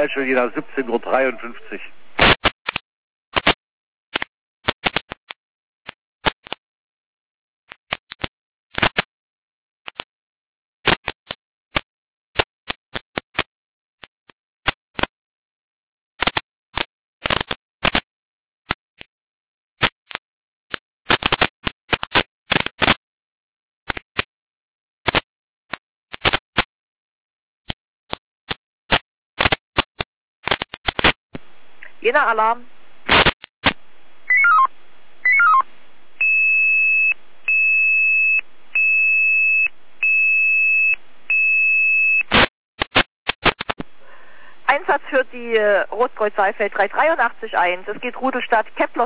falsche Jena 17:53 Uhr. Jena Alarm. Einsatz für die Rotkreuz Saalfeld 3881. Es geht Rudelstadt Kepler.